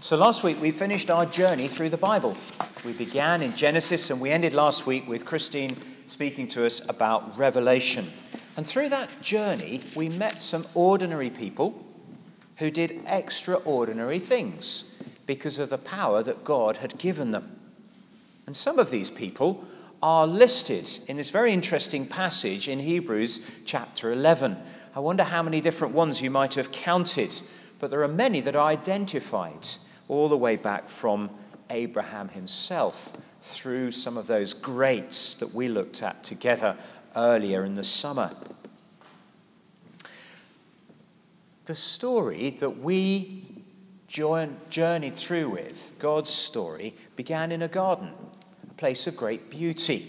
So last week we finished our journey through the Bible. We began in Genesis and we ended last week with Christine speaking to us about Revelation. And through that journey we met some ordinary people who did extraordinary things because of the power that God had given them. And some of these people are listed in this very interesting passage in Hebrews chapter 11. I wonder how many different ones you might have counted, but there are many that are identified all the way back from Abraham himself through some of those greats that we looked at together earlier in the summer. The story that we journeyed through with, God's story, began in a garden, a place of great beauty.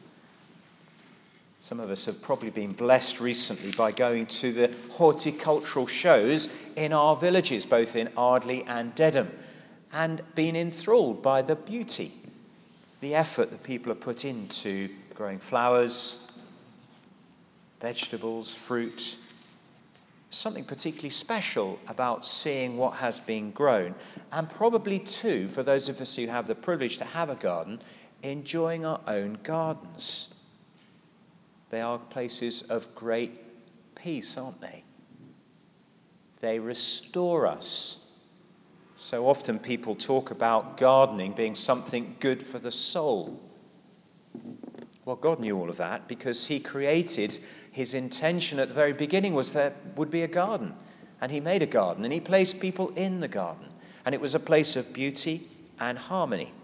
Some of us have probably been blessed recently by going to the horticultural shows in our villages, both in Ardleigh and Dedham, and been enthralled by the beauty, the effort that people have put into growing flowers, vegetables, fruit. Something particularly special about seeing what has been grown, and probably too, for those of us who have the privilege to have a garden, enjoying our own gardens. They are places of great peace, aren't they? They restore us. So often people talk about gardening being something good for the soul. Well, God knew all of that because he created, his intention at the very beginning was there would be a garden. And he made a garden and he placed people in the garden. And it was a place of beauty and harmony.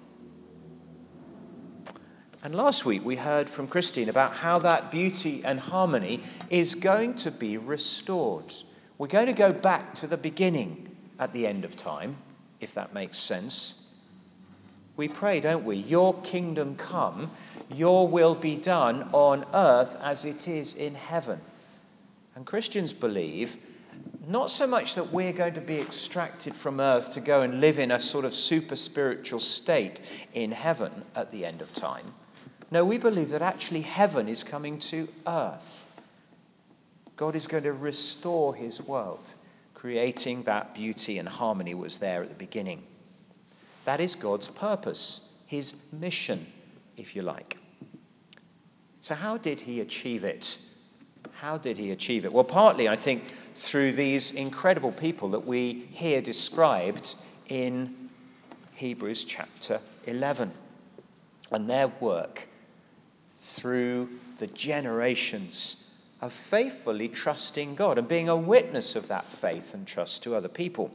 And last week we heard from Christine about how that beauty and harmony is going to be restored. We're going to go back to the beginning at the end of time, if that makes sense. We pray, don't we? Your kingdom come, your will be done on earth as it is in heaven. And Christians believe not so much that we're going to be extracted from earth to go and live in a sort of super spiritual state in heaven at the end of time. No, we believe that actually heaven is coming to earth. God is going to restore his world, creating that beauty and harmony was there at the beginning. That is God's purpose, his mission, if you like. So how did he achieve it? How did he achieve it? Well, partly, I think, through these incredible people that we hear described in Hebrews chapter 11 and their work through the generations of faithfully trusting God and being a witness of that faith and trust to other people.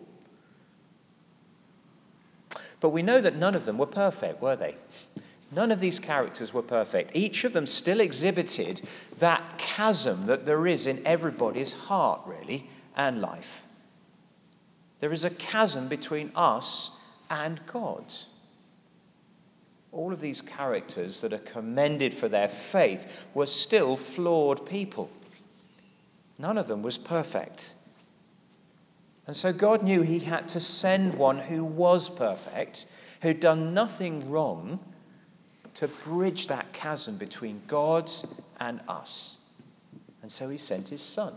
But we know that none of them were perfect, were they? None of these characters were perfect. Each of them still exhibited that chasm that there is in everybody's heart, really, and life. There is a chasm between us and God. All of these characters that are commended for their faith were still flawed people. None of them was perfect. And so God knew he had to send one who was perfect, who'd done nothing wrong, to bridge that chasm between God and us. And so he sent his son.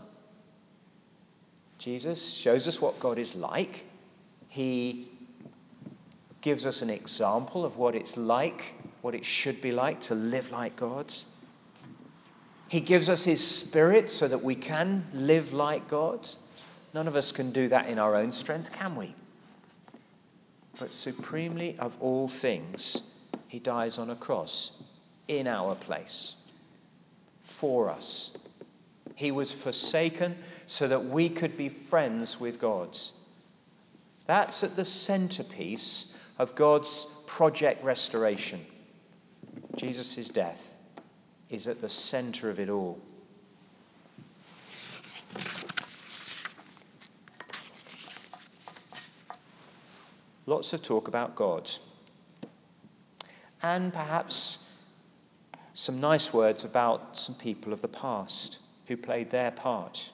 Jesus shows us what God is like. He gives us an example of what it's like, what it should be like to live like God. He gives us his Spirit so that we can live like God. None of us can do that in our own strength, can we? But supremely of all things, he dies on a cross in our place for us. He was forsaken so that we could be friends with God. That's at the centerpiece of God's project restoration. Jesus' death is at the center of it all. Lots of talk about God. And perhaps some nice words about some people of the past who played their part.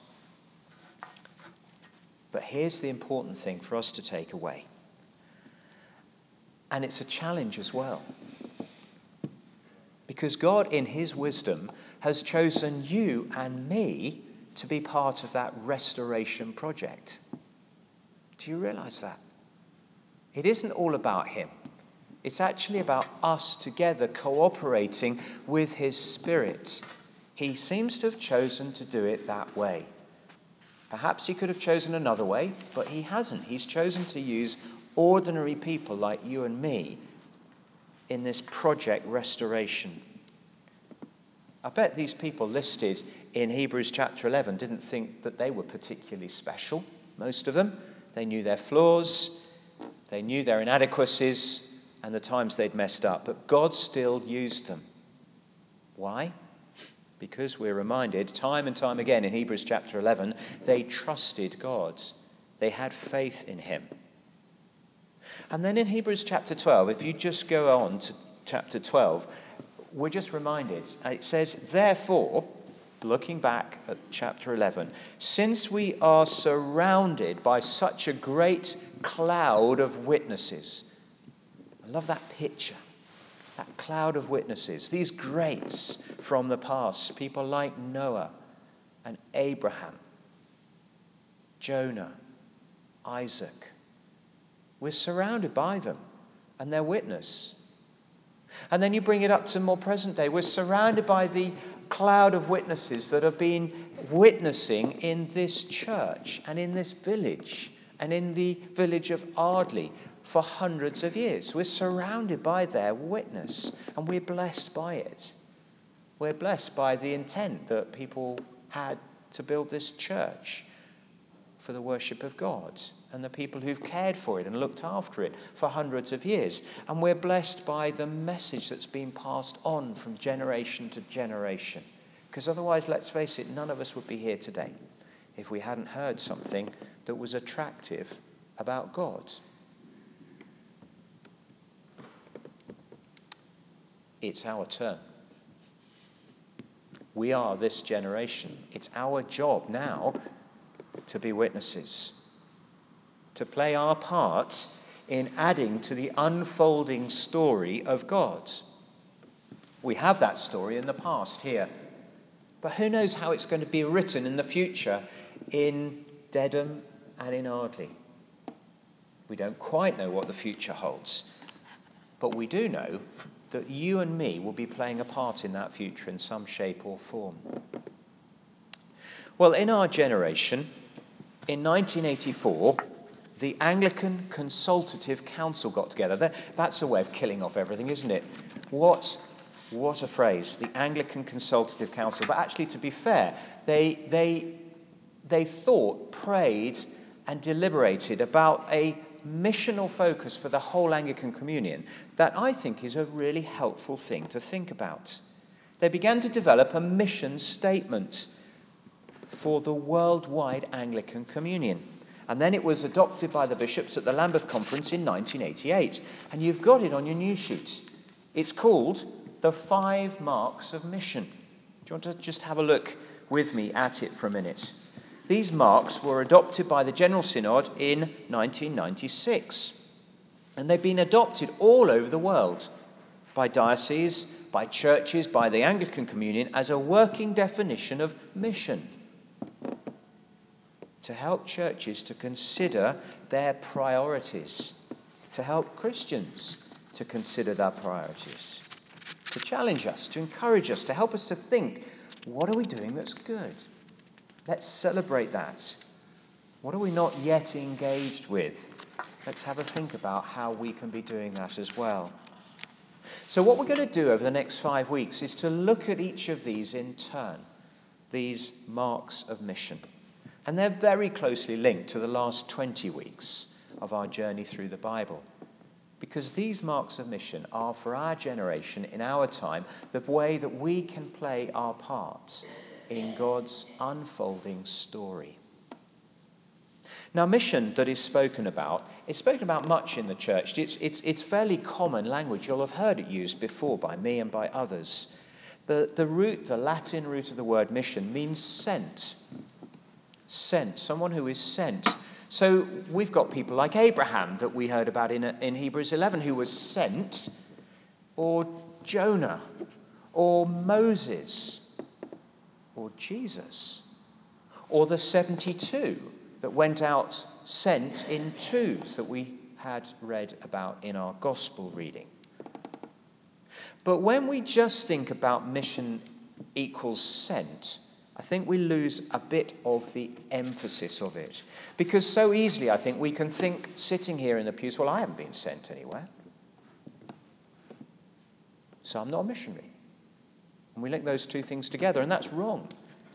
But here's the important thing for us to take away. And it's a challenge as well. Because God, in his wisdom, has chosen you and me to be part of that restoration project. Do you realize that? It isn't all about him. It's actually about us together cooperating with his Spirit. He seems to have chosen to do it that way. Perhaps he could have chosen another way, but he hasn't. He's chosen to use ordinary people like you and me in this project restoration. I bet these people listed in Hebrews chapter 11 didn't think that they were particularly special, most of them. They knew their flaws, they knew their inadequacies, and the times they'd messed up. But God still used them. Why? Because we're reminded time and time again in Hebrews chapter 11, they trusted God. They had faith in him. And then in Hebrews chapter 12, if you just go on to chapter 12, we're just reminded. It says, therefore, looking back at chapter 11, since we are surrounded by such a great cloud of witnesses. I love that picture. That cloud of witnesses, these greats from the past, people like Noah and Abraham, Jonah, Isaac. We're surrounded by them and their witness. And then you bring it up to more present day. We're surrounded by the cloud of witnesses that have been witnessing in this church and in this village and in the village of Ardley for hundreds of years. We're surrounded by their witness and we're blessed by it. We're blessed by the intent that people had to build this church for the worship of God and the people who've cared for it and looked after it for hundreds of years. And we're blessed by the message that's been passed on from generation to generation. Because otherwise, let's face it, none of us would be here today if we hadn't heard something that was attractive about God. It's our turn. We are this generation. It's our job now to be witnesses, to play our part in adding to the unfolding story of God. We have that story in the past here, but who knows how it's going to be written in the future in Dedham and in Ardley. We don't quite know what the future holds, but we do know that you and me will be playing a part in that future in some shape or form. Well, in our generation, in 1984, the Anglican Consultative Council got together. That's a way of killing off everything, isn't it? What a phrase, the Anglican Consultative Council. But actually, to be fair, they thought, prayed, and deliberated about a missional focus for the whole Anglican Communion that I think is a really helpful thing to think about. They began to develop a mission statement for the worldwide Anglican Communion. And then it was adopted by the bishops at the Lambeth Conference in 1988. And you've got it on your news sheet. It's called The 5 Marks of Mission. Do you want to just have a look with me at it for a minute? These marks were adopted by the General Synod in 1996. And they've been adopted all over the world by dioceses, by churches, by the Anglican Communion as a working definition of mission, to help churches to consider their priorities, to help Christians to consider their priorities, to challenge us, to encourage us, to help us to think, what are we doing that's good? Let's celebrate that. What are we not yet engaged with? Let's have a think about how we can be doing that as well. So what we're going to do over the next 5 weeks is to look at each of these in turn, these marks of mission. And they're very closely linked to the last 20 weeks of our journey through the Bible. Because these marks of mission are, for our generation, in our time, the way that we can play our part in God's unfolding story. Now, mission that is spoken about much in the church. It's fairly common language. You'll have heard it used before by me and by others. The Latin root of the word mission means sent. Sent, someone who is sent. So we've got people like Abraham that we heard about in Hebrews 11 who was sent, or Jonah, or Moses, or Jesus, or the 72 that went out sent in twos that we had read about in our gospel reading. But when we just think about mission equals sent, I think we lose a bit of the emphasis of it. Because so easily, I think, we can think, sitting here in the pews, well, I haven't been sent anywhere, so I'm not a missionary. And we link those two things together, and that's wrong.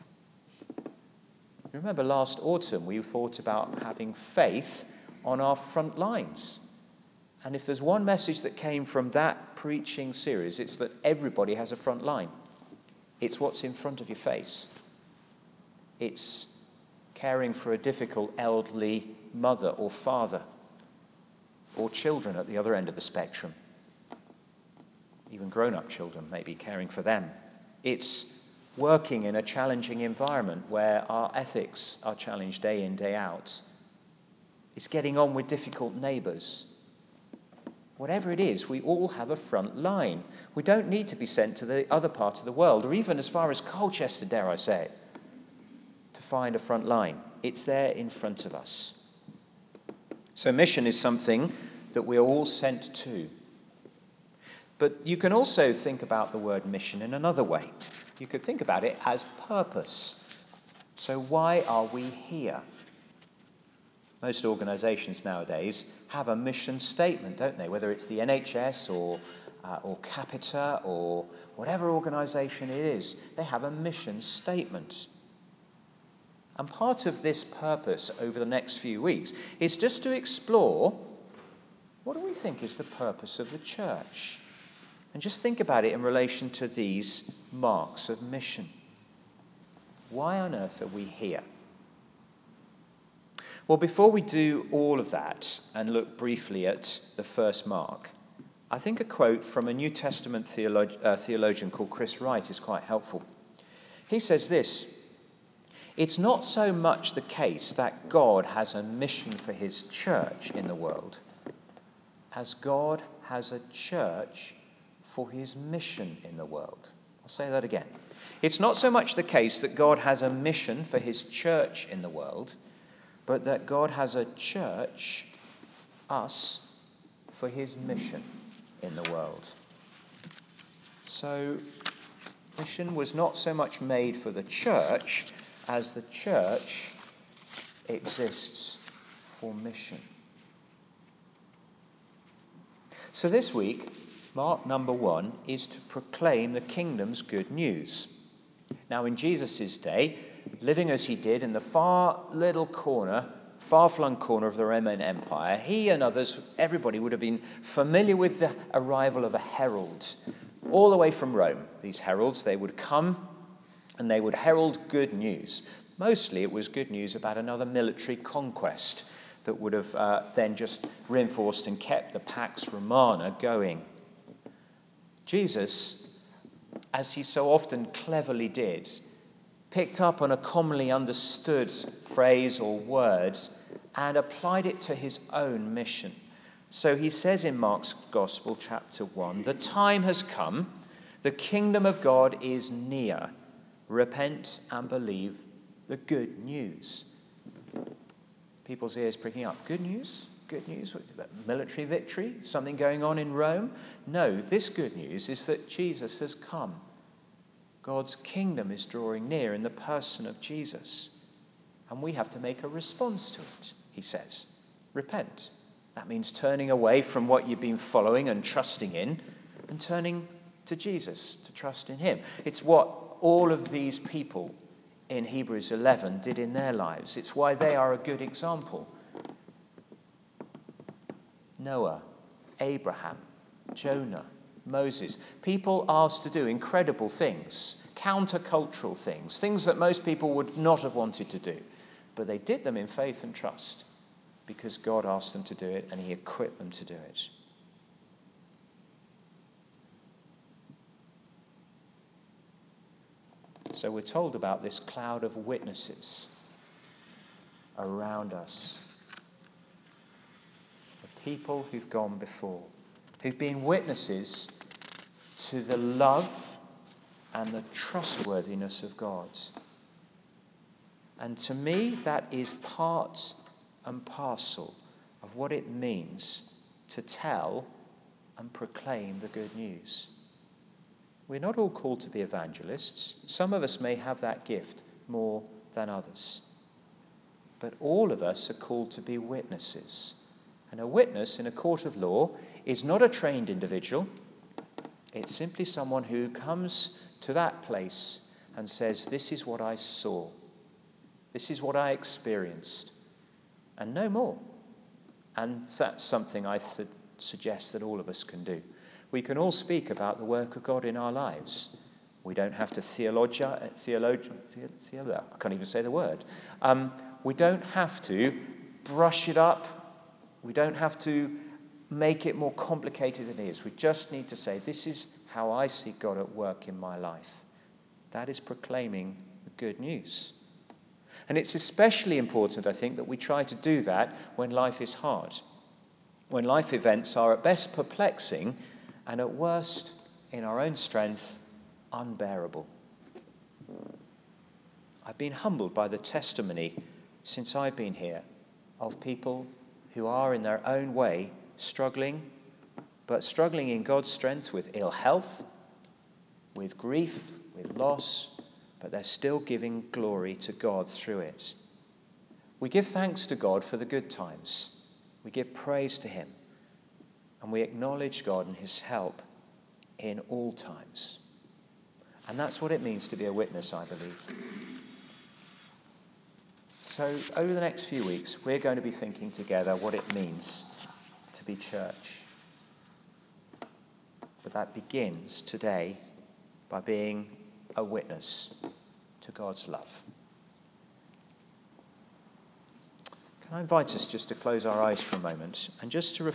Remember last autumn we thought about having faith on our front lines. And if there's one message that came from that preaching series, it's that everybody has a front line. It's what's in front of your face. It's caring for a difficult elderly mother or father, or children at the other end of the spectrum. Even grown-up children, maybe caring for them. It's working in a challenging environment where our ethics are challenged day in, day out. It's getting on with difficult neighbours. Whatever it is, we all have a front line. We don't need to be sent to the other part of the world, or even as far as Colchester, dare I say, to find a front line. It's there in front of us. So mission is something that we are all sent to. But you can also think about the word mission in another way. You could think about it as purpose. So why are we here? Most organisations nowadays have a mission statement, don't they? Whether it's the NHS or Capita or whatever organisation it is, they have a mission statement. And part of this purpose over the next few weeks is just to explore what do we think is the purpose of the church? And just think about it in relation to these marks of mission. Why on earth are we here? Well, before we do all of that and look briefly at the first mark, I think a quote from a New Testament theologian called Chris Wright is quite helpful. He says this: "It's not so much the case that God has a mission for his church in the world, as God has a church for his mission in the world." I'll say that again. It's not so much the case that God has a mission for his church in the world, but that God has a church, us, for his mission in the world. So, mission was not so much made for the church as the church exists for mission. So this week, mark number 1 is to proclaim the kingdom's good news. Now, in Jesus' day, living as he did in the far-flung corner of the Roman Empire, he and others, everybody would have been familiar with the arrival of a herald. All the way from Rome, these heralds, they would come and they would herald good news. Mostly it was good news about another military conquest that would have then just reinforced and kept the Pax Romana going. Jesus, as he so often cleverly did, picked up on a commonly understood phrase or word and applied it to his own mission. So he says in Mark's Gospel, chapter 1, "The time has come, the kingdom of God is near. Repent and believe the good news." People's ears pricking up. Good news? Good news? Military victory? Something going on in Rome? No, this good news is that Jesus has come. God's kingdom is drawing near in the person of Jesus. And we have to make a response to it, he says. Repent. That means turning away from what you've been following and trusting in and turning to Jesus, to trust in him. It's what all of these people in Hebrews 11 did in their lives. It's why they are a good example. Noah, Abraham, Jonah, Moses. People asked to do incredible things, countercultural things, things that most people would not have wanted to do. But they did them in faith and trust because God asked them to do it and he equipped them to do it. So we're told about this cloud of witnesses around us. The people who've gone before, who've been witnesses to the love and the trustworthiness of God. And to me, that is part and parcel of what it means to tell and proclaim the good news. We're not all called to be evangelists. Some of us may have that gift more than others. But all of us are called to be witnesses. And a witness in a court of law is not a trained individual. It's simply someone who comes to that place and says, this is what I saw. This is what I experienced. And no more. And that's something I suggest that all of us can do. We can all speak about the work of God in our lives. We don't have to I can't even say the word. We don't have to brush it up. We don't have to make it more complicated than it is. We just need to say, this is how I see God at work in my life. That is proclaiming the good news. And it's especially important, I think, that we try to do that when life is hard. When life events are at best perplexing and at worst, in our own strength, unbearable. I've been humbled by the testimony since I've been here of people who are in their own way struggling, but struggling in God's strength with ill health, with grief, with loss, but they're still giving glory to God through it. We give thanks to God for the good times. We give praise to him. And we acknowledge God and his help in all times. And that's what it means to be a witness, I believe. So over the next few weeks, we're going to be thinking together what it means to be church. But that begins today by being a witness to God's love. Can I invite us just to close our eyes for a moment and just to